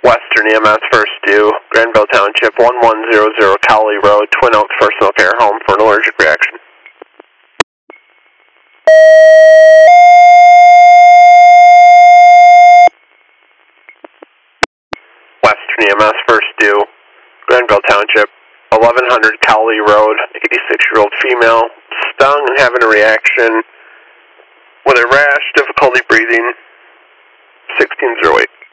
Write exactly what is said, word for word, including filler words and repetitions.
Western E M S first due, Granville Township, one one zero zero Cowley Road, Twin Oaks Personal Care Home for an allergic reaction. Western E M S first due, Granville Township, eleven hundred Cowley Road, eighty-six-year-old female, stung and having a reaction with a rash, difficulty breathing, sixteen oh eight.